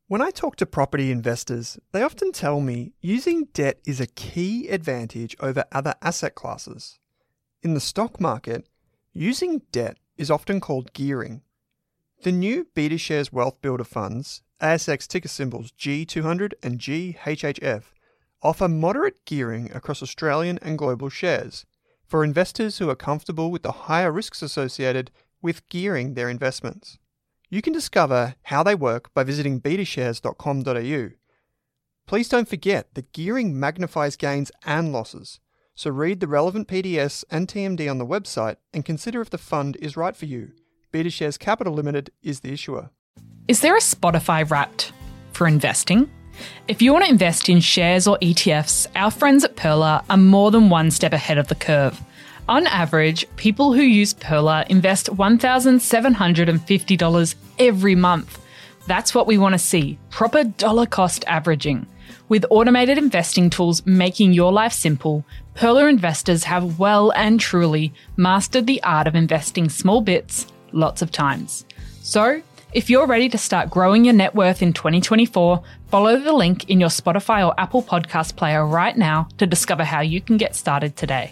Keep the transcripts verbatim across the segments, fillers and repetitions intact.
When I talk to property investors, they often tell me using debt is a key advantage over other asset classes. In the stock market, using debt is often called gearing. The new BetaShares Wealth Builder funds, A S X ticker symbols G two hundred and G H H F, offer moderate gearing across Australian and global shares for investors who are comfortable with the higher risks associated with gearing their investments. You can discover how they work by visiting beta shares dot com dot a u. Please don't forget that gearing magnifies gains and losses, so read the relevant P D S and T M D on the website and consider if the fund is right for you. BetaShares Capital Limited is the issuer. Is there a Spotify Wrapped for investing? If you want to invest in shares or E T Fs, our friends at Pearler are more than one step ahead of the curve. On average, people who use Pearler invest one thousand seven hundred fifty dollars every month. That's what we want to see, proper dollar cost averaging. With automated investing tools making your life simple, Pearler investors have well and truly mastered the art of investing small bits, lots of times. So, if you're ready to start growing your net worth in twenty twenty-four, follow the link in your Spotify or Apple podcast player right now to discover how you can get started today.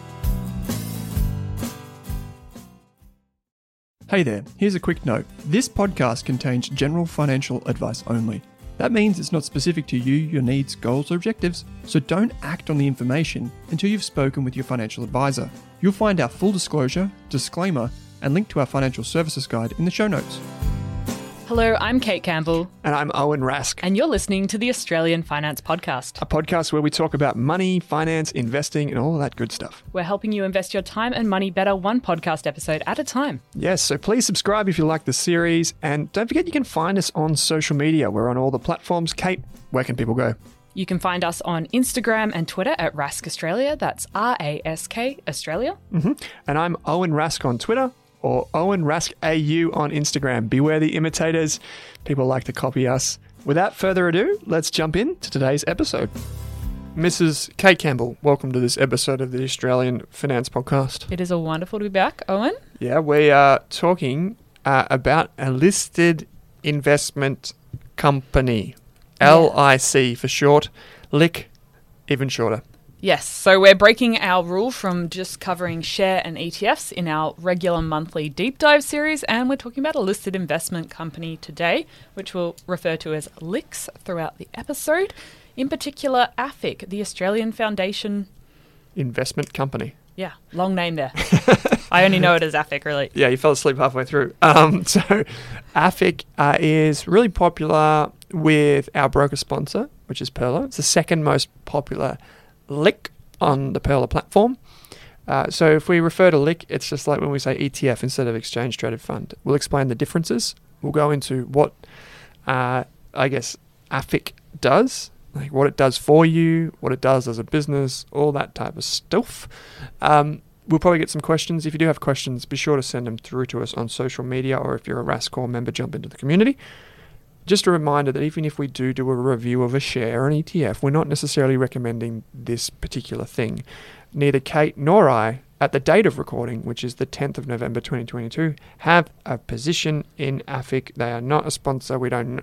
Hey there, here's a quick note. This podcast contains general financial advice only. That means it's not specific to you, your needs, goals, or objectives, so don't act on the information until you've spoken with your financial advisor. You'll find our full disclosure, disclaimer, and link to our financial services guide in the show notes. Hello, I'm Kate Campbell. And I'm Owen Rask. And you're listening to the Australian Finance Podcast. A podcast where we talk about money, finance, investing, and all that good stuff. We're helping you invest your time and money better one podcast episode at a time. Yes, so please subscribe if you like the series. And don't forget you can find us on social media. We're on all the platforms. Kate, where can people go? You can find us on Instagram and Twitter at Rask Australia. That's R A S K Australia. Mm-hmm. And I'm Owen Rask on Twitter. Or Owen Rask A U on Instagram. Beware the imitators. People like to copy us. Without further ado, let's jump into today's episode. Missus Kate Campbell, welcome to this episode of the Australian Finance Podcast. It is a wonderful to be back, Owen. Yeah, we are talking uh, about a listed investment company. Yeah. L I C for short. L I C, even shorter. Yes, so we're breaking our rule from just covering share and E T Fs in our regular monthly deep dive series, and we're talking about a listed investment company today, which we'll refer to as L I Cs throughout the episode. In particular, A F I C, the Australian Foundation Investment Company. Yeah, long name there. I only know it as A F I C, really. Yeah, you fell asleep halfway through. Um, so A F I C uh, is really popular with our broker sponsor, which is Pearler. It's the second most popular L I C on the Pearler platform. Uh, so if we refer to L I C, it's just like when we say E T F instead of exchange traded fund. We'll explain the differences. We'll go into what, uh, I guess, A F I C does, like what it does for you, what it does as a business, all that type of stuff. Um, we'll probably get some questions. If you do have questions, be sure to send them through to us on social media, or if you're a Raskcore member, jump into the community. Just a reminder that even if we do do a review of a share or an E T F, we're not necessarily recommending this particular thing. Neither Kate nor I, at the date of recording, which is the tenth of November twenty twenty-two, have a position in A F I C. They are not a sponsor. We don't.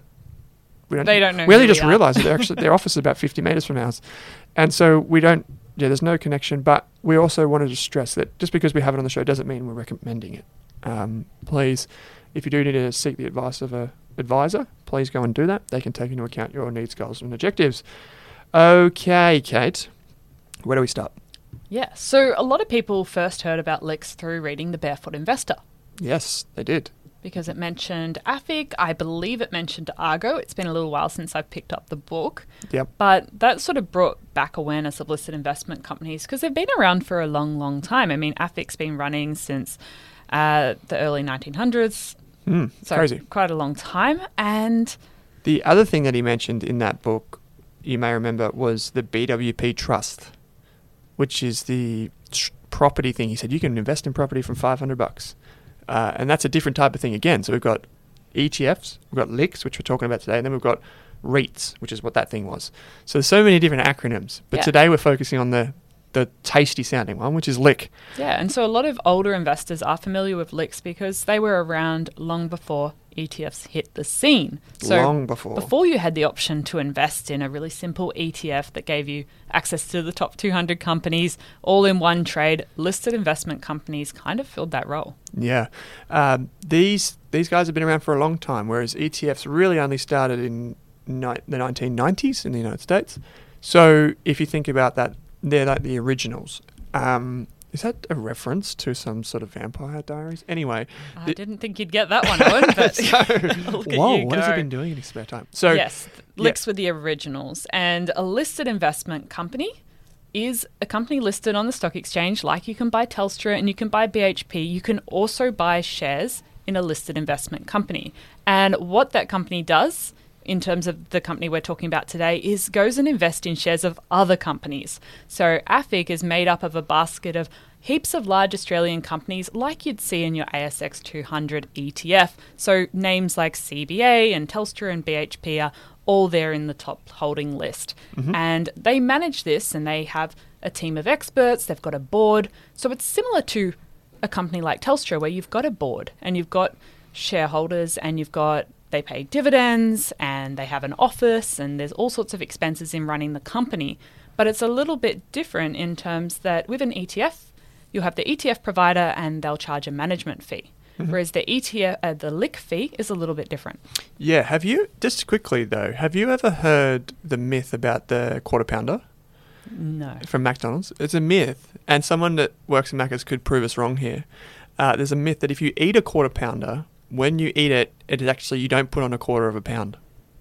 We don't. They don't know. We only who just we realised that they're actually their office is about fifty metres from ours, and so we don't. Yeah, there's no connection. But we also wanted to stress that just because we have it on the show doesn't mean we're recommending it. Um, please, if you do need to seek the advice of a advisor, please go and do that. They can take into account your needs, goals, and objectives. Okay, Kate, where do we start? Yeah, so a lot of people first heard about L I Cs through reading The Barefoot Investor. Yes, they did. Because it mentioned A F I C. I believe it mentioned Argo. It's been a little while since I've picked up the book. Yep. But that sort of brought back awareness of listed investment companies because they've been around for a long, long time. I mean, A F I C's been running since uh, the early nineteen hundreds. Mm, so crazy. Quite a long time. And the other thing that he mentioned in that book, you may remember, was the B W P Trust, which is the tr- property thing. He said you can invest in property from five hundred bucks. Uh, and that's a different type of thing again. So we've got E T Fs, we've got L I Cs, which we're talking about today, and then we've got REITs, which is what that thing was. So there's so many different acronyms. But yeah. today we're focusing on the the tasty sounding one, which is L I C. Yeah, and so a lot of older investors are familiar with L I Cs because they were around long before E T Fs hit the scene. So Long before. Before you had the option to invest in a really simple E T F that gave you access to the top two hundred companies all in one trade, listed investment companies kind of filled that role. Yeah. Um, these these guys have been around for a long time, whereas E T Fs really only started in ni- the nineteen nineties in the United States. So if you think about that, they're like the originals. Um, is that a reference to some sort of Vampire Diaries? Anyway. I th- didn't think you'd get that one, Owen, but so, look at whoa, you what has he go. been doing in his spare time? So yes, Licks were the originals. And a listed investment company is a company listed on the stock exchange, like you can buy Telstra and you can buy B H P. You can also buy shares in a listed investment company. And what that company does, in terms of the company we're talking about today, is goes and invests in shares of other companies. So A F I C is made up of a basket of heaps of large Australian companies like you'd see in your A S X two hundred E T F. So names like C B A and Telstra and B H P are all there in the top holding list. Mm-hmm. And they manage this and they have a team of experts, they've got a board. So it's similar to a company like Telstra where you've got a board and you've got shareholders and you've got they pay dividends and they have an office and there's all sorts of expenses in running the company. But it's a little bit different in terms that with an E T F, you'll have the E T F provider and they'll charge a management fee. Mm-hmm. Whereas the E T F, uh, the L I C fee is a little bit different. Yeah. Have you, just quickly though, have you ever heard the myth about the quarter pounder? No. From McDonald's? It's a myth. And someone that works in Macca's could prove us wrong here. Uh, there's a myth that if you eat a quarter pounder, when you eat it, it is actually, you don't put on a quarter of a pound.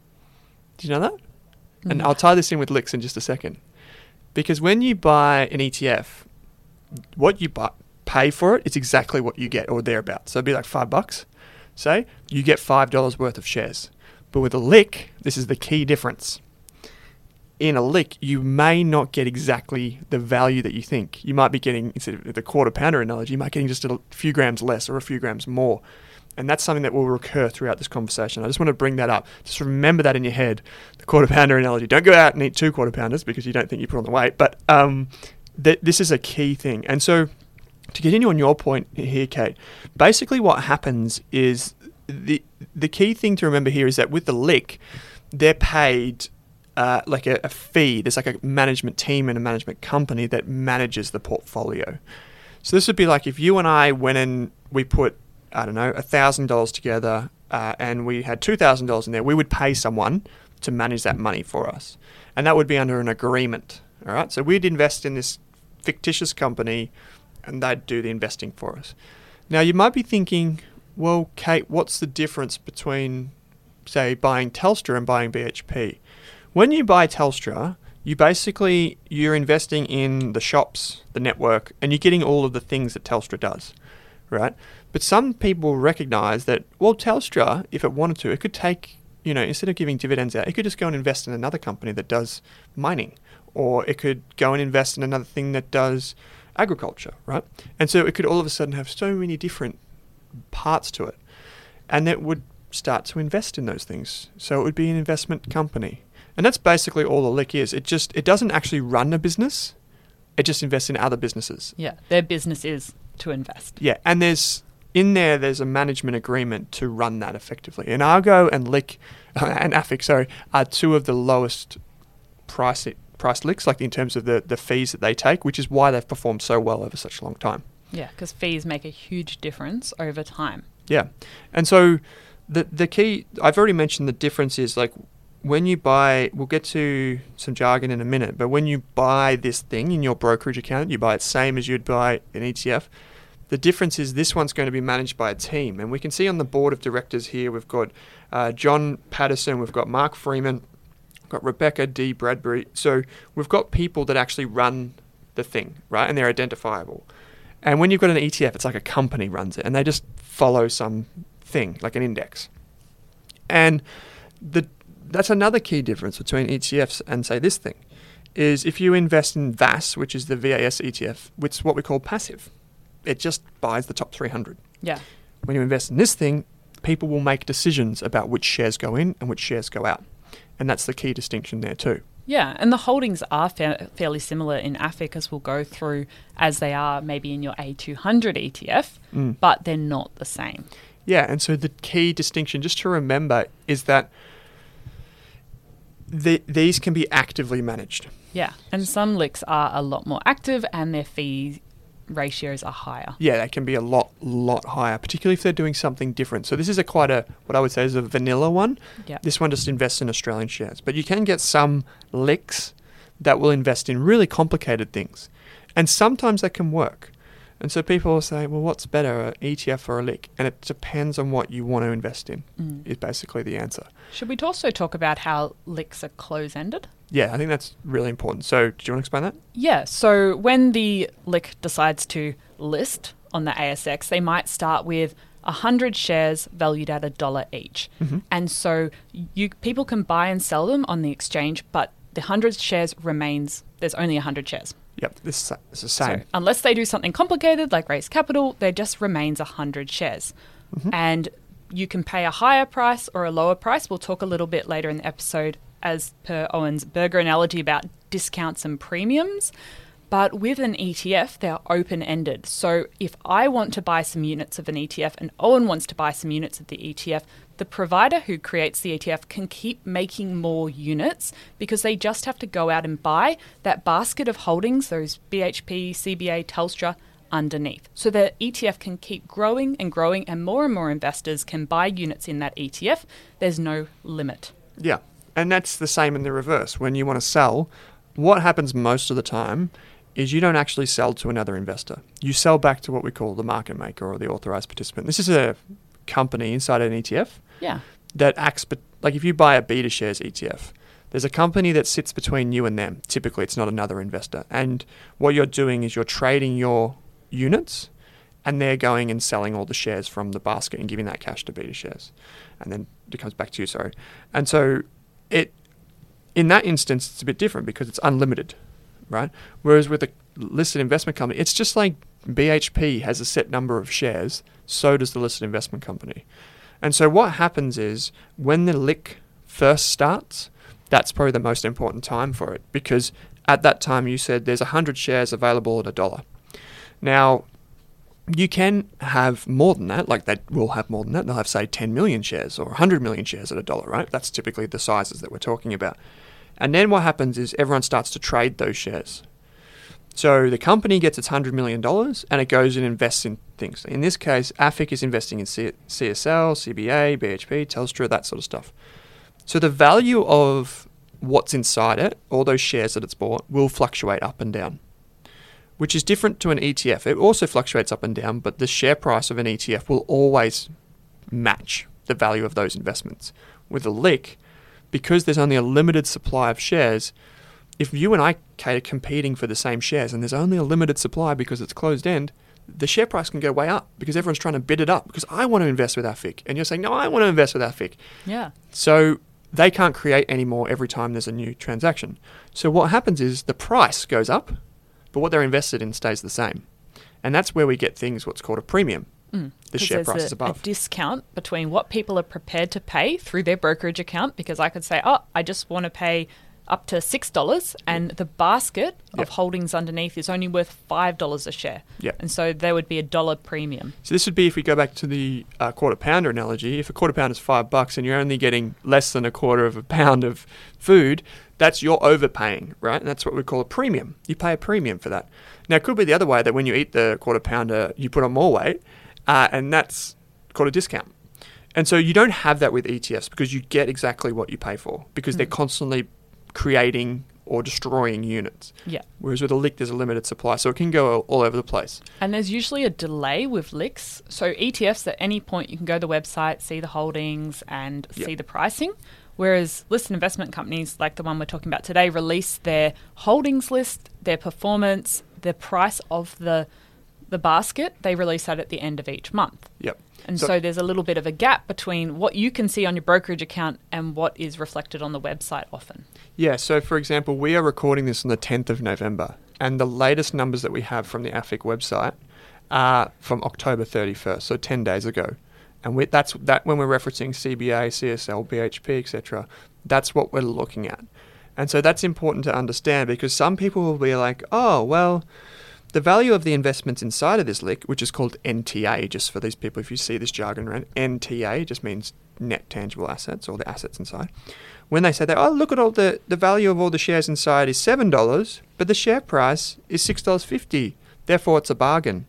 Do you know that? No. And I'll tie this in with Licks in just a second. Because when you buy an E T F, what you buy, pay for it, it's exactly what you get or thereabouts. So it'd be like five bucks. Say, you get five dollars worth of shares. But with a Lick, this is the key difference. In a Lick, you may not get exactly the value that you think. You might be getting, instead of the quarter pounder analogy, you might be getting just a few grams less or a few grams more. And that's something that will recur throughout this conversation. I just want to bring that up. Just remember that in your head, the quarter pounder analogy. Don't go out and eat two quarter pounders because you don't think you put on the weight. But um, th- this is a key thing. And so to continue on your point here, Kate, basically what happens is the the key thing to remember here is that with the Lick, they're paid uh, like a, a fee. There's like a management team and a management company that manages the portfolio. So this would be like if you and I went and we put, I don't know, one thousand dollars together uh, and we had two thousand dollars in there, we would pay someone to manage that money for us. And that would be under an agreement, all right? So we'd invest in this fictitious company and they'd do the investing for us. Now, you might be thinking, well, Kate, what's the difference between, say, buying Telstra and buying B H P? When you buy Telstra, you basically, you're investing in the shops, the network, and you're getting all of the things that Telstra does, right? But some people recognize that, well, Telstra, if it wanted to, it could take, you know, instead of giving dividends out, it could just go and invest in another company that does mining, or it could go and invest in another thing that does agriculture, right? And so it could all of a sudden have so many different parts to it. And it would start to invest in those things. So it would be an investment company. And that's basically all the Lick is. It just, it doesn't actually run a business. It just invests in other businesses. Yeah, their business is to invest. Yeah, and there's, in there, there's a management agreement to run that effectively. And Argo and Lick, uh, and A F I C, sorry, are two of the lowest price price Licks, like in terms of the, the fees that they take, which is why they've performed so well over such a long time. Yeah, because fees make a huge difference over time. Yeah. And so the the key, I've already mentioned the difference is like when you buy, we'll get to some jargon in a minute, but when you buy this thing in your brokerage account, you buy it same as you'd buy an E T F. The difference is this one's going to be managed by a team. And we can see on the board of directors here, we've got uh, John Patterson, we've got Mark Freeman, we've got Rebecca D. Bradbury. So we've got people that actually run the thing, right? And they're identifiable. And when you've got an E T F, it's like a company runs it and they just follow some thing, like an index. And the that's another key difference between E T Fs and, say, this thing, is if you invest in V A S, which is the V A S E T F, which is what we call passive. It just buys the top three hundred. Yeah. When you invest in this thing, people will make decisions about which shares go in and which shares go out. And that's the key distinction there too. Yeah, and the holdings are fa- fairly similar in A F I C, as we'll go through, as they are maybe in your A two hundred E T F, Mm. but they're not the same. Yeah, and so the key distinction, just to remember, is that the, these can be actively managed. Yeah, and some L I Cs are a lot more active and their fee ratios are higher. Yeah, they can be a lot, lot higher, particularly if they're doing something different. So this is a quite a, what I would say is a vanilla one. Yeah. This one just invests in Australian shares. But you can get some L I Cs that will invest in really complicated things. And sometimes that can work. And so people will say, well, what's better, an E T F or a L I C? And it depends on what you want to invest in, Mm. is basically the answer. Should we also talk about how L I Cs are close-ended? Yeah, I think that's really important. So do you want to explain that? Yeah, so when the L I C decides to list on the A S X, they might start with one hundred shares valued at a dollar each. Mm-hmm. And so you people can buy and sell them on the exchange, but the one hundred shares remains, there's only one hundred shares. Yep, this is it's the So same. unless they do something complicated like raise capital, there just remains one hundred shares. Mm-hmm. And you can pay a higher price or a lower price. We'll talk a little bit later in the episode, as per Owen's burger analogy, about discounts and premiums. But with an E T F, they're open-ended. So if I want to buy some units of an E T F and Owen wants to buy some units of the E T F, the provider who creates the E T F can keep making more units because they just have to go out and buy that basket of holdings, those B H P, C B A, Telstra, underneath. So the E T F can keep growing and growing, and more and more investors can buy units in that E T F. There's no limit. Yeah, and that's the same in the reverse. When you want to sell, what happens most of the time is you don't actually sell to another investor. You sell back to what we call the market maker or the authorized participant. This is a company inside an E T F Yeah. that acts, be- like if you buy a beta shares E T F, there's a company that sits between you and them. Typically, it's not another investor. And what you're doing is you're trading your units, and they're going and selling all the shares from the basket and giving that cash to beta shares. And then it comes back to you, sorry. And so it, in that instance, it's a bit different because it's unlimited, right? Whereas with a listed investment company, it's just like B H P has a set number of shares, so does the listed investment company. And so what happens is when the L I C first starts, that's probably the most important time for it, because at that time you said there's one hundred shares available at a dollar. Now, you can have more than that, like they will have more than that. They'll have, say, ten million shares or one hundred million shares at a dollar, right? That's typically the sizes that we're talking about. And then what happens is everyone starts to trade those shares. So the company gets its one hundred million dollars and it goes and invests in things. In this case, A F I C is investing in C- CSL, C B A, B H P, Telstra, that sort of stuff. So the value of what's inside it, all those shares that it's bought, will fluctuate up and down, which is different to an E T F. It also fluctuates up and down, but the share price of an E T F will always match the value of those investments. With a L I C, because there's only a limited supply of shares, if you and I are competing for the same shares and there's only a limited supply because it's closed end, the share price can go way up because everyone's trying to bid it up because I want to invest with A F I C. And you're saying, no, I want to invest with A F I C. Yeah. So they can't create any more every time there's a new transaction. So what happens is the price goes up, but what they're invested in stays the same. And that's where we get things, what's called a premium. Mm, The 'cause share there's price a, is above. a discount between what people are prepared to pay through their brokerage account, because I could say, oh, I just want to pay up to six dollars, and the basket Yep. of holdings underneath is only worth five dollars a share. Yep. And so there would be a dollar premium. So this would be, if we go back to the uh, quarter pounder analogy, if a quarter pound is five bucks and you're only getting less than a quarter of a pound of food, that's you're overpaying, right? And that's what we call a premium. You pay a premium for that. Now, it could be the other way, that when you eat the quarter pounder, you put on more weight, uh, and that's called a discount. And so you don't have that with E T Fs because you get exactly what you pay for because Mm. they're constantly creating or destroying units. Yeah. Whereas with a L I C, there's a limited supply, so it can go all over the place. And there's usually a delay with L I Cs. So E T Fs, at any point, you can go to the website, see the holdings, and Yep. see the pricing. Whereas listed investment companies, like the one we're talking about today, release their holdings list, their performance, the price of the the basket. They release that at the end of each month. Yep. And So- so, there's a little bit of a gap between what you can see on your brokerage account and what is reflected on the website often. Yeah, so for example, we are recording this on the tenth of November, and the latest numbers that we have from the A F I C website are from October thirty-first, so ten days ago. And we, that's that when we're referencing C B A, C S L, B H P, et cetera, that's what we're looking at. And so that's important to understand because some people will be like, oh, well, the value of the investments inside of this L I C, which is called N T A, just for these people, if you see this jargon around, N T A just means net tangible assets, or the assets inside. When they say that, oh, look at all the, the value of all the shares inside is seven dollars, but the share price is six dollars fifty. Therefore, it's a bargain.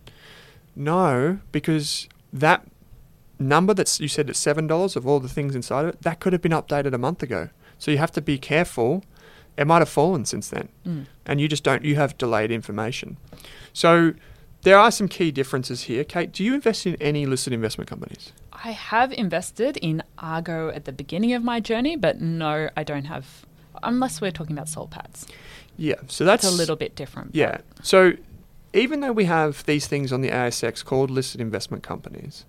No, because that number that you said at seven dollars of all the things inside of it, that could have been updated a month ago. So you have to be careful. It might have fallen since then. Mm. And you just don't, you have delayed information. So there are some key differences here. Kate, do you invest in any listed investment companies? I have invested in Argo at the beginning of my journey, but no, I don't have, unless we're talking about Soul Patts. Yeah, so that's it's a little bit different. Yeah. So even though we have these things on the A S X called listed investment companies,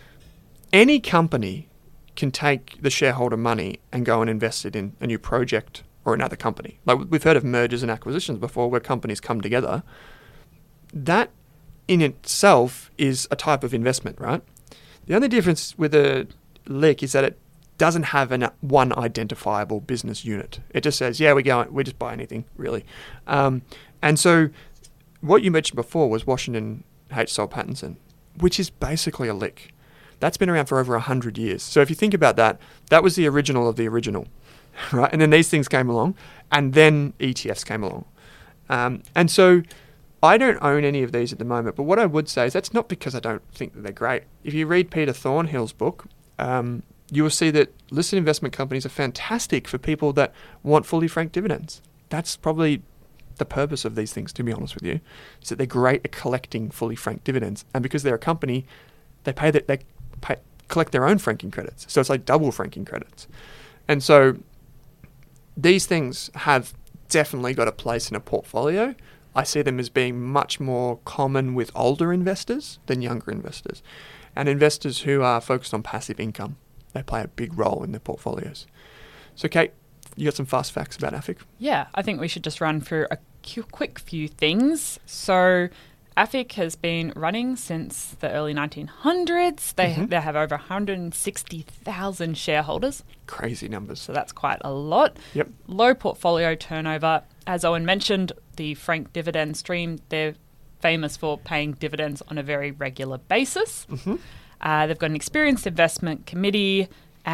any company can take the shareholder money and go and invest it in a new project or another company. Like we've heard of mergers and acquisitions before, where companies come together. That in itself is a type of investment, right? The only difference with a L I C is that it doesn't have an one identifiable business unit. It just says, yeah, we go, we just buy anything, really. Um, and so what you mentioned before was Washington H. Soul Pattinson, which is basically a L I C. That's been around for over one hundred years. So if you think about that, that was the original of the original, right? And then these things came along, and then E T Fs came along. Um, and so I don't own any of these at the moment, but what I would say is that's not because I don't think that they're great. If you read Peter Thornhill's book, um, you will see that listed investment companies are fantastic for people that want fully franked dividends. That's probably the purpose of these things, to be honest with you, is that they're great at collecting fully franked dividends. And because they're a company, they pay that they pay, collect their own franking credits. So it's like double franking credits. And so these things have definitely got a place in a portfolio. I see them as being much more common with older investors than younger investors. And investors who are focused on passive income, they play a big role in their portfolios. So Kate, you got some fast facts about A F I C? Yeah, I think we should just run through a quick few things. So A F I C has been running since the early nineteen hundreds. They, mm-hmm. they have over one hundred sixty thousand shareholders. Crazy numbers. So that's quite a lot. Yep. Low portfolio turnover. As Owen mentioned, the franked dividend stream, they're famous for paying dividends on a very regular basis. Mm-hmm. Uh, they've got an experienced investment committee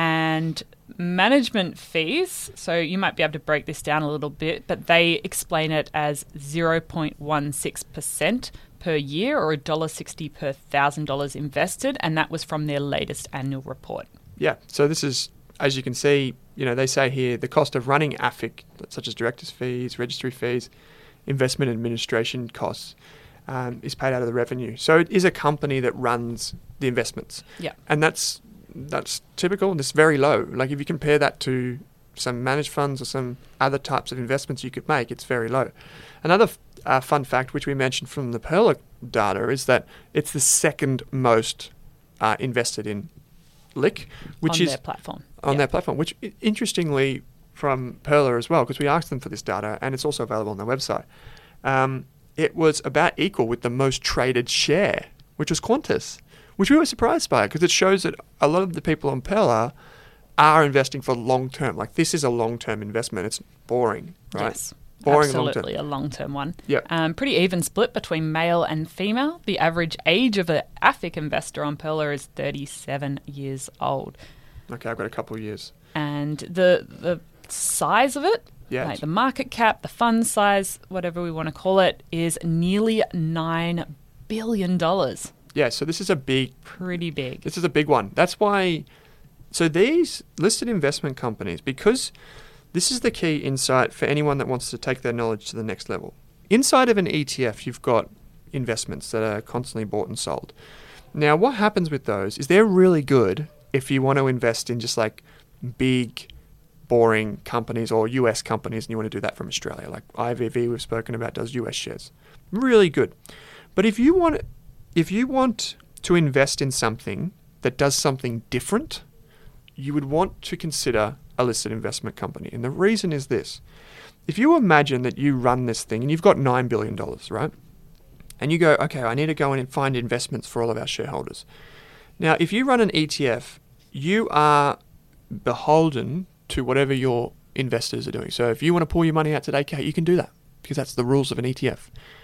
and management fees. So you might be able to break this down a little bit, but they explain it as zero point one six percent per year, or one dollar sixty per one thousand dollars invested, and that was from their latest annual report. Yeah, so this is, as you can see, you know, they say here the cost of running A F I C, such as directors' fees, registry fees, investment administration costs, um, is paid out of the revenue. So it is a company that runs the investments. Yeah. And that's that's typical, and it's very low. Like if you compare that to some managed funds or some other types of investments you could make, it's very low. Another uh, fun fact, which we mentioned from the Pearler data, is that it's the second most uh, invested in L I C, which on is their platform. on yeah. their platform, which interestingly from Pearler as well, because we asked them for this data, and it's also available on their website. Um, it was about equal with the most traded share, which was Qantas, which we were surprised by, because it shows that a lot of the people on Pearler are investing for long term. Like this is a long term investment. It's boring, right? Yes. Boring Absolutely, long-term. a long-term one. Yeah. Um, pretty even split between male and female. The average age of an A F I C investor on Pearler is thirty-seven years old. Okay, I've got a couple of years. And the the size of it, yeah, like the market cap, the fund size, whatever we want to call it, is nearly nine billion dollars. Yeah, so this is a big... Pretty big. This is a big one. That's why... So these listed investment companies, because... This is the key insight for anyone that wants to take their knowledge to the next level. Inside of an E T F, you've got investments that are constantly bought and sold. Now, what happens with those is they're really good if you want to invest in just like big, boring companies or U S companies, and you want to do that from Australia. Like I V V, we've spoken about, does U S shares. Really good. But if you want, if you want to invest in something that does something different, you would want to consider a listed investment company. And the reason is this. If you imagine that you run this thing and you've got nine billion dollars, right? And you go, okay, I need to go in and find investments for all of our shareholders. Now, if you run an E T F, you are beholden to whatever your investors are doing. So if you want to pull your money out today, Kate, you can do that because that's the rules of an E T F.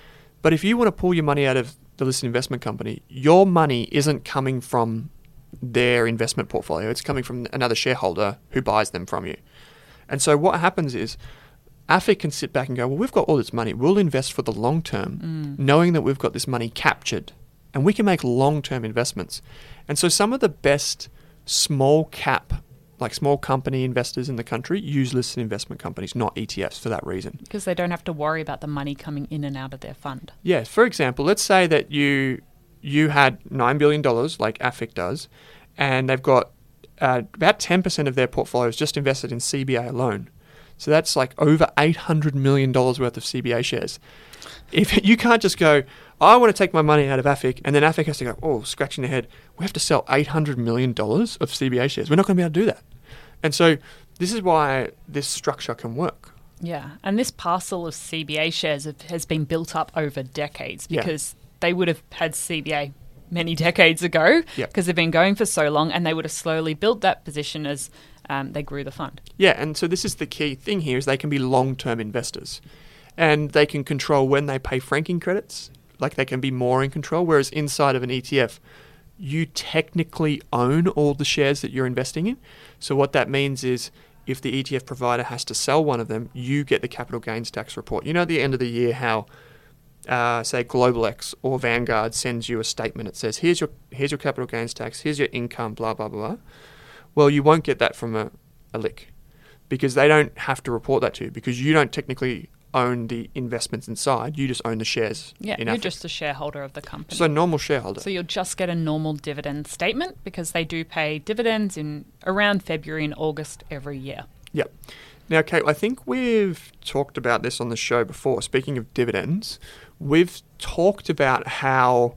But if you want to pull your money out of the listed investment company, your money isn't coming from their investment portfolio. It's coming from another shareholder who buys them from you. And so what happens is A F I C can sit back and go, well, we've got all this money. We'll invest for the long term, Mm. knowing that we've got this money captured. And we can make long-term investments. And so some of the best small cap, like small company investors in the country, use listed investment companies, not E T Fs for that reason. Because they don't have to worry about the money coming in and out of their fund. Yeah, for example, let's say that you you had nine billion dollars, like A F I C does, and they've got uh, about ten percent of their portfolios just invested in C B A alone. So that's like over eight hundred million dollars worth of C B A shares. If you can't just go, I want to take my money out of A F I C, and then A F I C has to go, oh, scratching their head, we have to sell eight hundred million dollars of C B A shares. We're not going to be able to do that. And so this is why this structure can work. Yeah, and this parcel of C B A shares have, has been built up over decades Yeah. because they would have had C B A many decades ago Yeah. because they've been going for so long, and they would have slowly built that position as um, they grew the fund. Yeah, and so this is the key thing here is they can be long-term investors. And they can control when they pay franking credits. Like they can be more in control. Whereas inside of an E T F, you technically own all the shares that you're investing in. So what that means is if the E T F provider has to sell one of them, you get the capital gains tax report. You know at the end of the year how, uh, say, Global X or Vanguard sends you a statement. It says, here's your here's your capital gains tax, here's your income, blah, blah, blah. Well, you won't get that from a, a L I C because they don't have to report that to you because you don't technically own the investments inside. You just own the shares. Yeah, in you're A F I C. just a shareholder of the company. So normal shareholder. So you'll just get a normal dividend statement because they do pay dividends in around February and August every year. Yep. Now, Kate, I think we've talked about this on the show before. Speaking of dividends, we've talked about how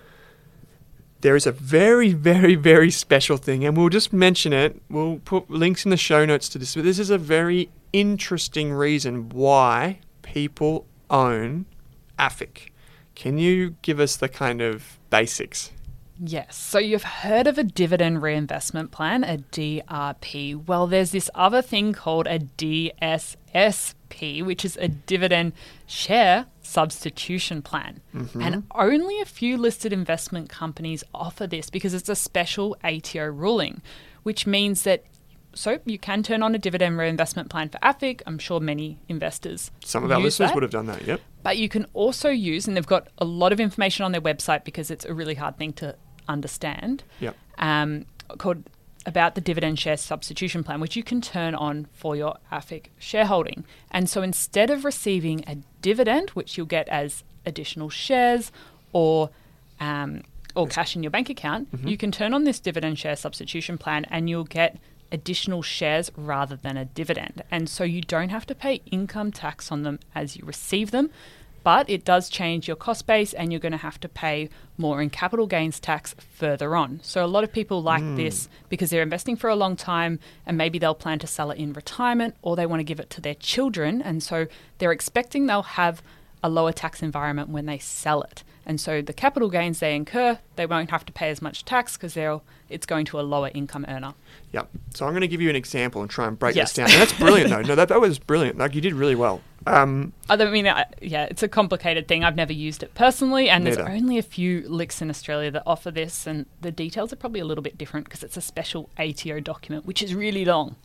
there is a very, very, very special thing, and we'll just mention it. We'll put links in the show notes to this, but this is a very interesting reason why people own A F I C. Can you give us the kind of basics? Yes. So you've heard of a dividend reinvestment plan, a D R P. Well, there's this other thing called a D S S P, which is a dividend share substitution plan. Mm-hmm. And only a few listed investment companies offer this because it's a special A T O ruling, which means that so you can turn on a dividend reinvestment plan for A F I C. I'm sure many investors Some of our use listeners that. would have done that, yep. But you can also use, and they've got a lot of information on their website because it's a really hard thing to understand, Yep. um, called about the dividend share substitution plan, which you can turn on for your A F I C shareholding. And so instead of receiving a dividend, which you'll get as additional shares or um, or cash in your bank account, Mm-hmm. you can turn on this dividend share substitution plan and you'll get additional shares rather than a dividend. And so you don't have to pay income tax on them as you receive them, but it does change your cost base and you're going to have to pay more in capital gains tax further on. So a lot of people like Mm. this because they're investing for a long time and maybe they'll plan to sell it in retirement or they want to give it to their children. And so they're expecting they'll have a lower tax environment when they sell it. And so the capital gains they incur, they won't have to pay as much tax because they'll it's going to a lower income earner. Yep. So I'm going to give you an example and try and break Yes. this down. And that's brilliant, though. No, that, that was brilliant. Like, you did really well. Um, I don't mean, I- yeah, it's a complicated thing. I've never used it personally, and there's Neither. only a few L I Cs in Australia that offer this, and the details are probably a little bit different because it's a special A T O document, which is really long.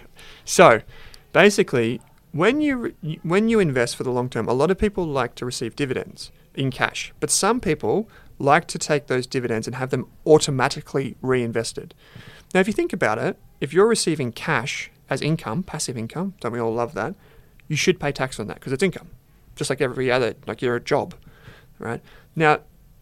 So, basically, when you re- when you invest for the long term, a lot of people like to receive dividends in cash, but some people like to take those dividends and have them automatically reinvested. Now, if you think about it, if you're receiving cash as income, passive income, don't we all love that? You should pay tax on that because it's income, just like every other, like you're a job, right? Now,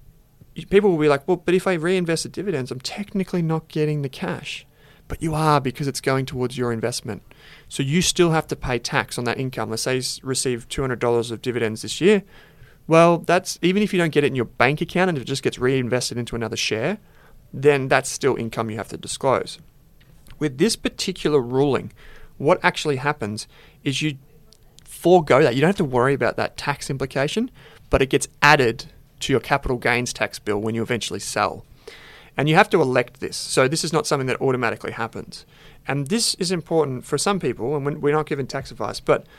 y- people will be like, well, but if I reinvest the dividends, I'm technically not getting the cash. But you are because it's going towards your investment. So you still have to pay tax on that income. Let's say you s- receive two hundred dollars of dividends this year. Well, that's even if you don't get it in your bank account and it just gets reinvested into another share, then that's still income you have to disclose. With this particular ruling, what actually happens is you forego that. You don't have to worry about that tax implication, but it gets added to your capital gains tax bill when you eventually sell. And you have to elect this. So this is not something that automatically happens. And this is important for some people, and we're not giving tax advice, but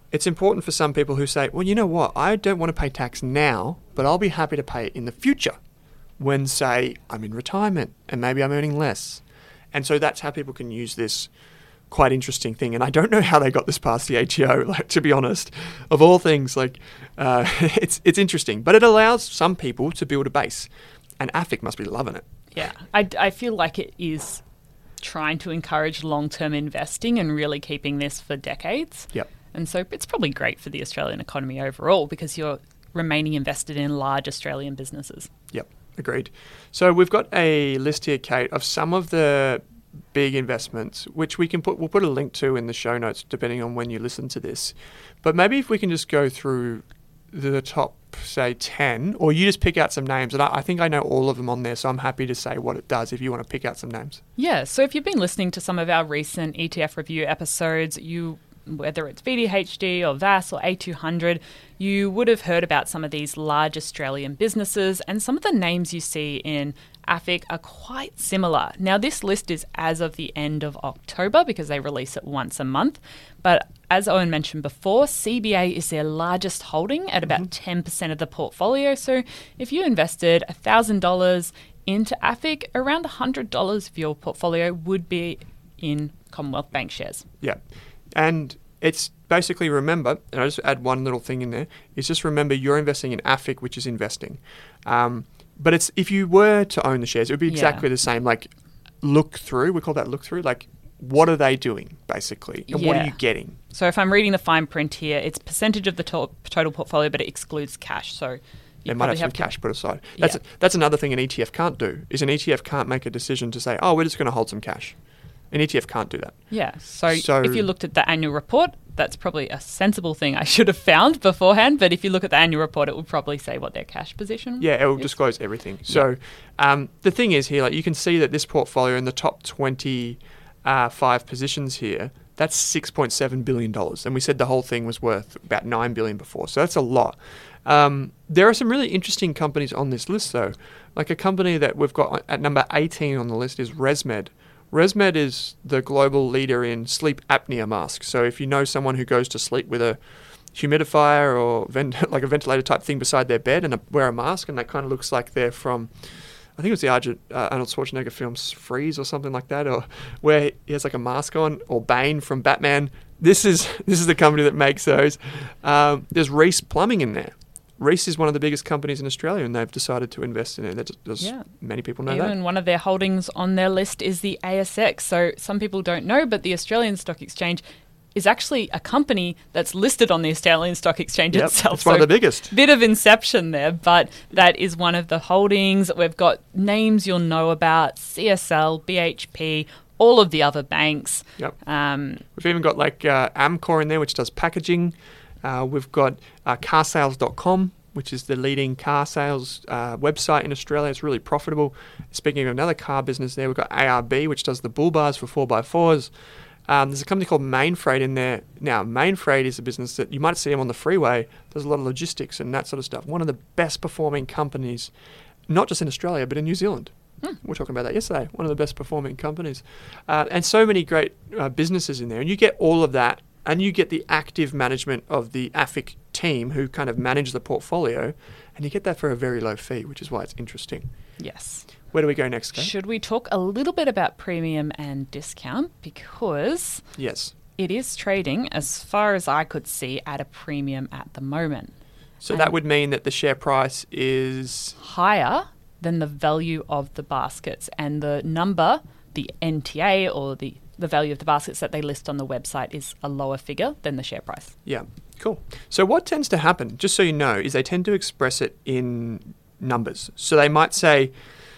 it's important for some people who say, well, you know what, I don't want to pay tax now, but I'll be happy to pay it in the future when, say, I'm in retirement and maybe I'm earning less. And so that's how people can use this quite interesting thing. And I don't know how they got this past the A T O, like, to be honest. Of all things, like, uh, it's it's interesting. But it allows some people to build a base. And AFIC must be loving it. Yeah, I, I feel like it is trying to encourage long-term investing and really keeping this for decades. Yep. And so it's probably great for the Australian economy overall because you're remaining invested in large Australian businesses. Yep, agreed. So we've got a list here, Kate, of some of the big investments, which we can put, we'll put a link to in the show notes depending on when you listen to this. But maybe if we can just go through the top, say, ten, or you just pick out some names. And I, I think I know all of them on there, so I'm happy to say what it does if you want to pick out some names. Yeah, so if you've been listening to some of our recent E T F review episodes, you whether it's V D H D or V A S or A two hundred, you would have heard about some of these large Australian businesses, and some of the names you see in AFIC are quite similar. Now, this list is as of the end of October because they release it once a month. But as Owen mentioned before, C B A is their largest holding at about mm-hmm. ten percent of the portfolio. So if you invested one thousand dollars into AFIC, around one hundred dollars of your portfolio would be in Commonwealth Bank shares. Yeah. And it's basically, remember, and I'll just add one little thing in there, is just remember you're investing in AFIC, which is investing. Um, but it's if you were to own the shares, it would be exactly yeah. the same, like look through, we call that look through, like what are they doing, basically, and yeah. what are you getting? So if I'm reading the fine print here, it's percentage of the to- total portfolio, but it excludes cash. So they might have some have cash to, put aside. That's yeah. a, that's another thing an E T F can't do, is an E T F can't make a decision to say, oh, we're just going to hold some cash. An E T F can't do that. Yeah. So, so if you looked at the annual report, that's probably a sensible thing I should have found beforehand. But if you look at the annual report, it would probably say what their cash position Yeah, it will is. disclose everything. So um, the thing is here, like you can see that this portfolio in the top twenty-five uh, positions here, that's six point seven billion dollars. And we said the whole thing was worth about nine billion dollars before. So that's a lot. Um, there are some really interesting companies on this list, though. Like a company that we've got at number eighteen on the list is ResMed. ResMed is the global leader in sleep apnea masks. So if you know someone who goes to sleep with a humidifier or vent- like a ventilator type thing beside their bed and a- wear a mask, and that kind of looks like they're from, I think it was the Arjun, uh, Arnold Schwarzenegger film Freeze or something like that, or where he has like a mask on, or Bane from Batman. This is this is the company that makes those. Um, there's Reece Plumbing in there. Reece is one of the biggest companies in Australia, and they've decided to invest in it. That does, yeah. Many people know Even that. Even one of their holdings on their list is the A S X. So some people don't know, but the Australian Stock Exchange is actually a company that's listed on the Australian Stock Exchange yep, itself. It's one so of the biggest. Bit of inception there, but that is one of the holdings. We've got names you'll know about, C S L, B H P, all of the other banks. Yep. Um, We've even got like uh, Amcor in there, which does packaging. Uh, we've got uh, car sales dot com, which is the leading car sales uh, website in Australia. It's really profitable. Speaking of another car business there, we've got A R B, which does the bull bars for four by fours. Um, there's a company called Mainfreight in there. Now, Mainfreight is a business that you might see them on the freeway. There's a lot of logistics and that sort of stuff. One of the best performing companies, not just in Australia, but in New Zealand. Hmm. We were talking about that yesterday. One of the best performing companies. Uh, and so many great uh, businesses in there. And you get all of that, and you get the active management of the AFIC team who kind of manage the portfolio, and you get that for a very low fee, which is why it's interesting. Yes. Where do we go next, Kate? Should we talk a little bit about premium and discount? Because yes, it is trading, as far as I could see, at a premium at the moment. So and that would mean that the share price is higher than the value of the baskets, and the number, the N T A, or the the value of the baskets that they list on the website, is a lower figure than the share price. Yeah, cool. So what tends to happen, just so you know, is they tend to express it in numbers. So they might say,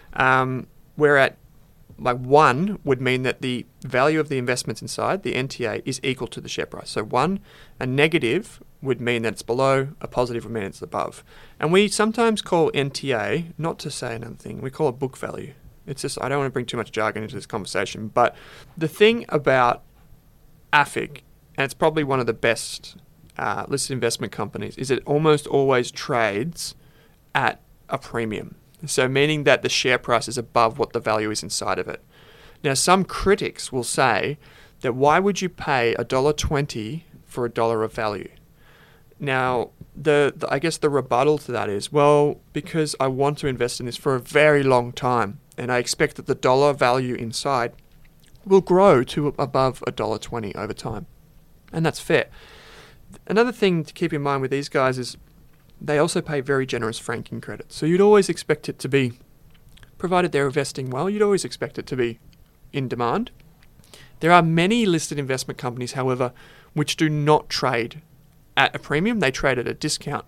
um, we're at, like one would mean that the value of the investments inside, the N T A, is equal to the share price. So one, a negative would mean that it's below, a positive would mean it's above. And we sometimes call N T A, not to say another thing, we call it book value. It's just, I don't want to bring too much jargon into this conversation, but the thing about AFIC, and it's probably one of the best uh, listed investment companies, is it almost always trades at a premium. So meaning that the share price is above what the value is inside of it. Now, some critics will say that why would you pay one dollar twenty for a dollar of value? Now, the, the I guess the rebuttal to that is, well, because I want to invest in this for a very long time, and I expect that the dollar value inside will grow to above one dollar twenty over time. And that's fair. Another thing to keep in mind with these guys is they also pay very generous franking credits. So you'd always expect it to be, provided they're investing well, you'd always expect it to be in demand. There are many listed investment companies, however, which do not trade at a premium. They trade at a discount.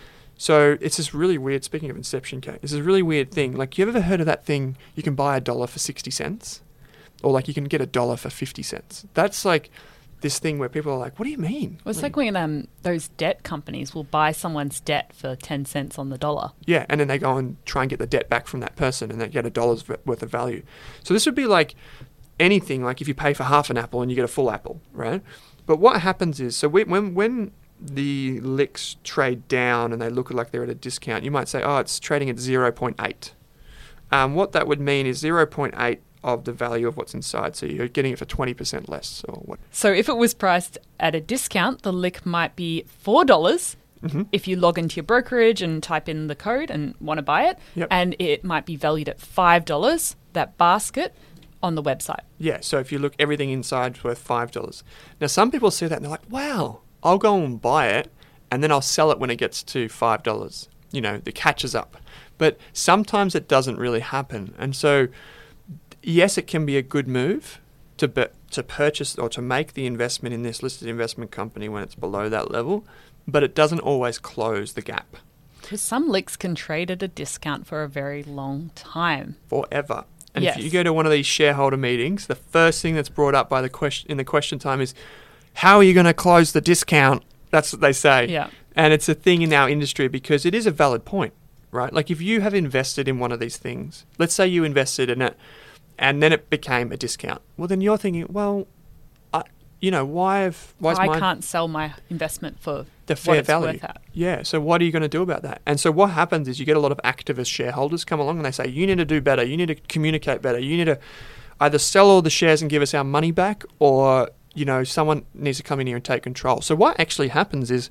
So it's this really weird, speaking of Inception, Kate, it's this really weird thing. Like, you ever heard of that thing, you can buy a dollar for sixty cents? Or like you can get a dollar for fifty cents. That's like this thing where people are like, what do you mean? Well, it's like when um, those debt companies will buy someone's debt for ten cents on the dollar. Yeah, and then they go and try and get the debt back from that person and they get a dollar's worth of value. So this would be like anything, like if you pay for half an apple and you get a full apple, right? But what happens is, so we, when when the L I Cs trade down and they look like they're at a discount, you might say, oh, it's trading at zero point eight. Um, what that would mean is zero point eight of the value of what's inside. So you're getting it for twenty percent less. Or what? So if it was priced at a discount, the L I C might be four dollars Mm-hmm. if you log into your brokerage and type in the code and want to buy it. Yep. And it might be valued at five dollars, that basket, on the website. Yeah, so if you look, everything inside is worth five dollars. Now, some people see that and they're like, wow, I'll go and buy it and then I'll sell it when it gets to five dollars. You know, the catches up. But sometimes it doesn't really happen. And so, yes, it can be a good move to be, to purchase or to make the investment in this listed investment company when it's below that level, but it doesn't always close the gap. Because some L I Cs can trade at a discount for a very long time. Forever. And Yes. if you go to one of these shareholder meetings, the first thing that's brought up by the question in the question time is, how are you going to close the discount? That's what they say. Yeah. And it's a thing in our industry because it is a valid point, right? Like if you have invested in one of these things, let's say you invested in it and then it became a discount. Well, then you're thinking, well, I, you know, why have why is I my can't sell my investment for the what fair it's value? worth at. Yeah. So what are you going to do about that? And so what happens is you get a lot of activist shareholders come along and they say, you need to do better. You need to communicate better. You need to either sell all the shares and give us our money back, or, you know, someone needs to come in here and take control. So what actually happens is,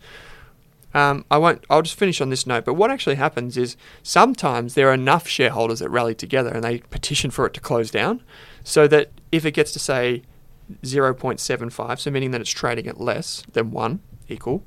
um, I won't, I'll just finish on this note, but what actually happens is sometimes there are enough shareholders that rally together and they petition for it to close down, so that if it gets to say zero point seven five, so meaning that it's trading at less than one equal,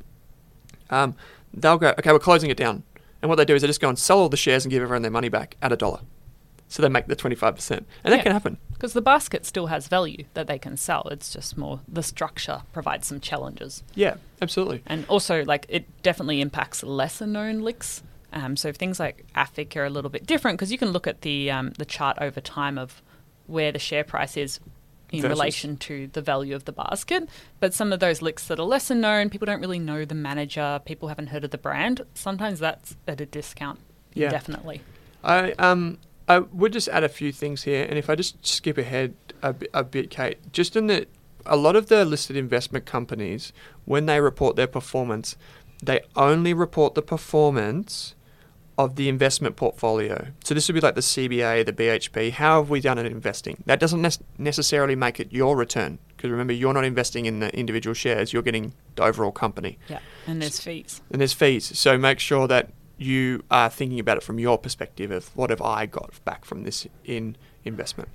um, they'll go, okay, we're closing it down. And what they do is they just go and sell all the shares and give everyone their money back at a dollar. So they make the twenty-five percent. And that Yeah. can happen. Because the basket still has value that they can sell. It's just more the structure provides some challenges. Yeah, absolutely. And also, like, it definitely impacts lesser known L I Cs. Um, so things like A F I C are a little bit different because you can look at the um, the chart over time of where the share price is in Versus. relation to the value of the basket. But some of those L I Cs that are lesser known, people don't really know the manager, people haven't heard of the brand. Sometimes that's at a discount, Yeah. definitely. I um I would just add a few things here, and if I just skip ahead a bit, a bit, Kate, just in the a lot of the listed investment companies, when they report their performance, they only report the performance of the investment portfolio. So this would be like the C B A, the B H P. How have we done at investing? That doesn't ne- necessarily make it your return, because remember, you're not investing in the individual shares, you're getting the overall company. Yeah, and there's fees. And there's fees. So make sure that you are thinking about it from your perspective of what have I got back from this in investment.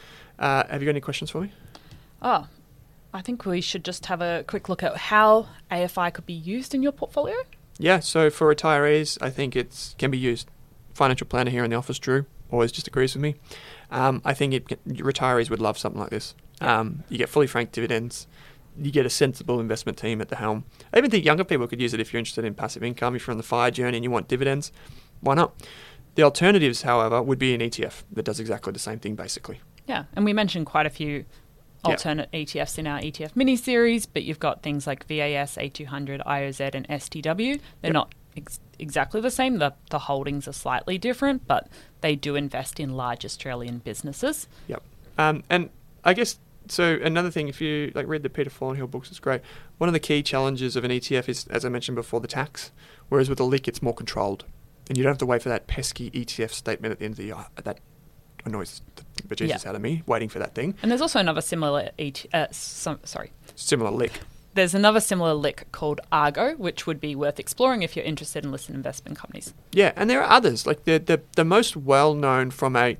Uh, have you got any questions for me? Oh, I think we should just have a quick look at how A F I could be used in your portfolio. Yeah, so for retirees, I think it can be used. Financial planner here in the office, Drew, always just agrees with me. Um, I think it can, retirees would love something like this. Um, you get fully franked dividends. You get a sensible investment team at the helm. I even think younger people could use it if you're interested in passive income. If you're on the FIRE journey and you want dividends, why not? The alternatives, however, would be an E T F that does exactly the same thing, basically. Yeah, and we mentioned quite a few alternate E T Fs in our E T F mini-series, but you've got things like V A S, A two hundred, I O Z, and S T W. They're Yep. not ex- exactly the same. The, the holdings are slightly different, but they do invest in large Australian businesses. Yep. Um, and I guess, so another thing, if you like read the Peter Thornhill books, it's great. One of the key challenges of an E T F is, as I mentioned before, the tax. Whereas with a L I C, it's more controlled. And you don't have to wait for that pesky E T F statement at the end of the year. That annoys the bejesus Yeah. out of me, waiting for that thing. And there's also another similar E T F, uh, some, sorry, Similar L I C. There's another similar lick called Argo, which would be worth exploring if you're interested in listed investment companies. Yeah, and there are others. Like the the, the most well known from a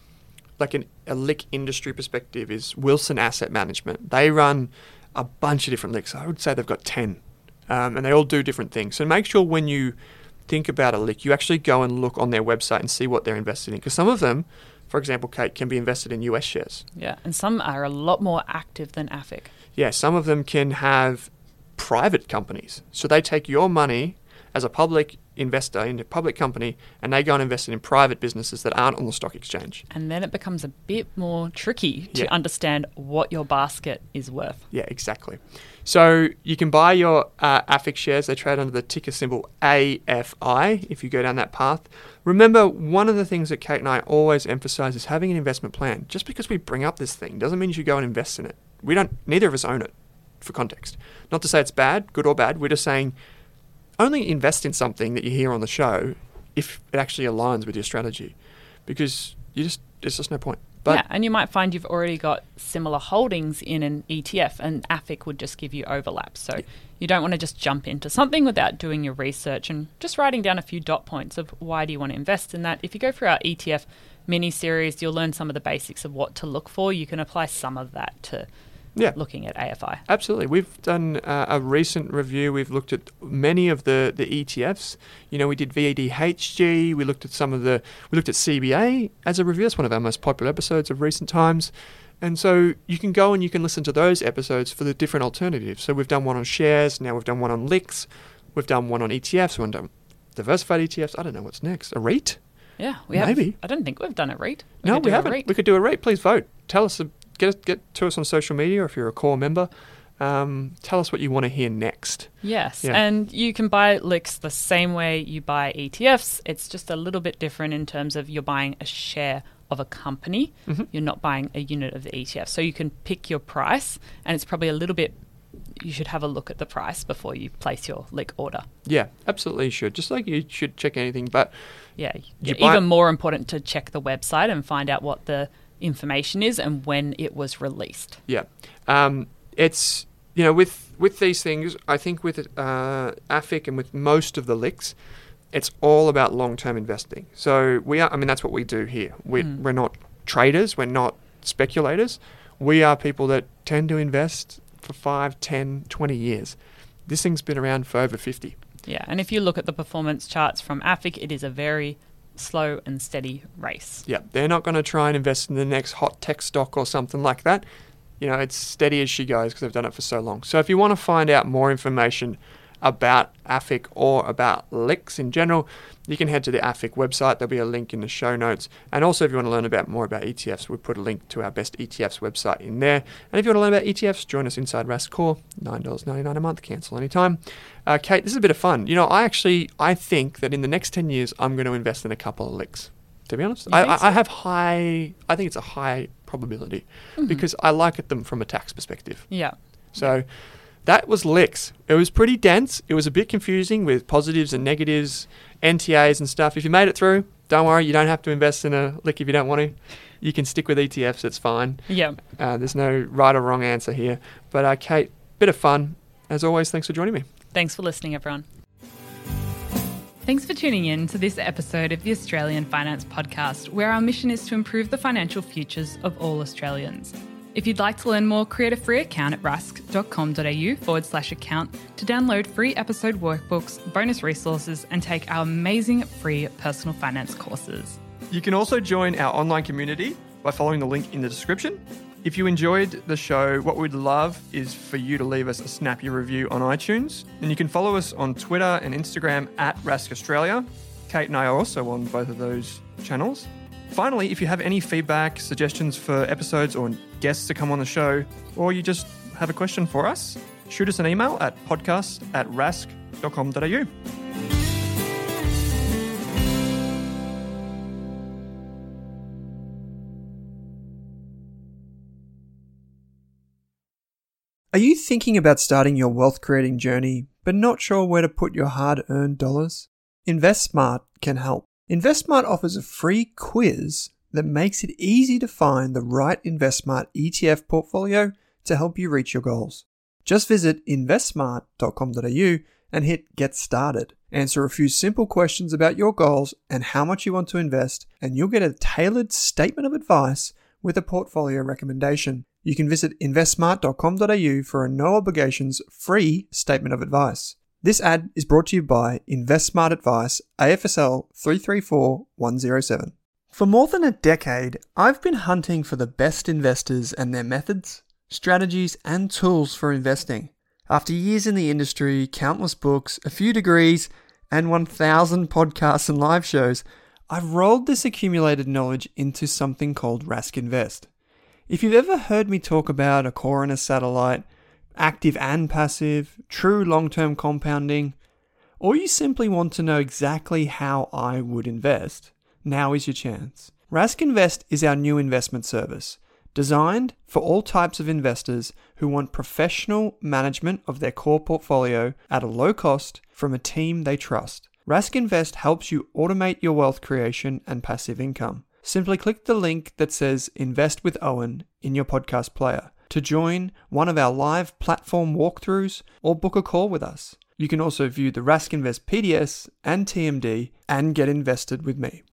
like an, a lick industry perspective is Wilson Asset Management. They run a bunch of different licks. I would say they've got ten, um, and they all do different things. So make sure when you think about a lick, you actually go and look on their website and see what they're invested in. Because some of them, for example, Kate, can be invested in U S shares. Yeah, and some are a lot more active than A F I C. Yeah, some of them can have private companies. So they take your money as a public investor in a public company and they go and invest it in private businesses that aren't on the stock exchange. And then it becomes a bit more tricky to Yeah. understand what your basket is worth. Yeah, exactly. So you can buy your uh, A F I C shares. They trade under the ticker symbol A F I if you go down that path. Remember, one of the things that Kate and I always emphasize is having an investment plan. Just because we bring up this thing doesn't mean you should go and invest in it. We don't, neither of us own it, for context. Not to say it's bad, good or bad. We're just saying only invest in something that you hear on the show if it actually aligns with your strategy, because you just there's just no point. But yeah, and you might find you've already got similar holdings in an E T F, and A F I C would just give you overlap. So Yeah. you don't want to just jump into something without doing your research and just writing down a few dot points of why do you want to invest in that. If you go through our E T F mini series, you'll learn some of the basics of what to look for. You can apply some of that to yeah, looking at A F I. absolutely. We've done uh, a recent review. We've looked at many of the, the E T Fs. You know, we did V A D H G. We looked at some of the. We looked at C B A as a review. It's one of our most popular episodes of recent times. And so you can go and you can listen to those episodes for the different alternatives. So we've done one on shares. Now we've done one on licks. We've done one on E T Fs. We've done diversified E T Fs. I don't know what's next. A REIT? Yeah, we Maybe. have. I don't think we've done a REIT. No, could we do a haven't. REIT. We could do a REIT. Please vote. Tell us. Get get to us on social media, or if you're a core member, um, tell us what you want to hear next. Yes, Yeah. and you can buy licks the same way you buy E T Fs. It's just a little bit different in terms of you're buying a share of a company. Mhm. You're not buying a unit of the E T F. So you can pick your price, and it's probably a little bit, you should have a look at the price before you place your lick order. Yeah, absolutely you should. Just like you should check anything, but Yeah, You yeah, buy- even more important to check the website and find out what the information is and when it was released. yeah, um, it's you know with with these things, I think with uh, A F I C and with most of the licks, it's all about long-term investing. So we are. I mean, that's what we do here. We Mm. we're not traders. We're not speculators. We are people that tend to invest for five, ten, twenty years. This thing's been around for over fifty. Yeah, and if you look at the performance charts from A F I C, it is a very slow and steady race. Yeah, they're not going to try and invest in the next hot tech stock or something like that. You know, it's steady as she goes because they've done it for so long. So if you want to find out more information about A F I C or about licks in general, you can head to the A F I C website. There'll be a link in the show notes. And also, if you want to learn about more about E T Fs, we'll put a link to our best E T Fs website in there. And if you want to learn about E T Fs, join us inside Rask Core, nine dollars ninety-nine a month, cancel anytime. Uh, Kate, this is a bit of fun. You know, I actually, I think that in the next ten years, I'm going to invest in a couple of licks. To be honest, You I, think I, so? I have high, I think it's a high probability Mhm. because I like it them from a tax perspective. Yeah. So that was licks. It was pretty dense. It was a bit confusing with positives and negatives, N T As and stuff. If you made it through, don't worry. You don't have to invest in a lick if you don't want to. You can stick with E T Fs. It's fine. Yeah. Uh, there's no right or wrong answer here. But uh, Kate, bit of fun. As always, thanks for joining me. Thanks for listening, everyone. Thanks for tuning in to this episode of the Australian Finance Podcast, where our mission is to improve the financial futures of all Australians. If you'd like to learn more, create a free account at rask.com.au forward slash account to download free episode workbooks, bonus resources, and take our amazing free personal finance courses. You can also join our online community by following the link in the description. If you enjoyed the show, what we'd love is for you to leave us a snappy review on iTunes. And you can follow us on Twitter and Instagram at Rask Australia. Kate and I are also on both of those channels. Finally, if you have any feedback, suggestions for episodes or guests to come on the show, or you just have a question for us, shoot us an email at podcast at rask dot com dot a u. Are you thinking about starting your wealth creating journey, but not sure where to put your hard-earned dollars? InvestSmart can help. InvestSmart offers a free quiz that makes it easy to find the right InvestSmart E T F portfolio to help you reach your goals. Just visit invest smart dot com dot a u and hit Get Started. Answer a few simple questions about your goals and how much you want to invest, and you'll get a tailored statement of advice with a portfolio recommendation. You can visit invest smart dot com dot a u for a no obligations free statement of advice. This ad is brought to you by InvestSmart Advice, A F S L three three four one zero seven. For more than a decade, I've been hunting for the best investors and their methods, strategies, and tools for investing. After years in the industry, countless books, a few degrees, and one thousand podcasts and live shows, I've rolled this accumulated knowledge into something called Rask Invest. If you've ever heard me talk about a core and a satellite, active and passive, true long-term compounding, or you simply want to know exactly how I would invest, now is your chance. Rask Invest is our new investment service, designed for all types of investors who want professional management of their core portfolio at a low cost from a team they trust. Rask Invest helps you automate your wealth creation and passive income. Simply click the link that says Invest with Owen in your podcast player to join one of our live platform walkthroughs or book a call with us. You can also view the Rask Invest P D S and T M D and get invested with me.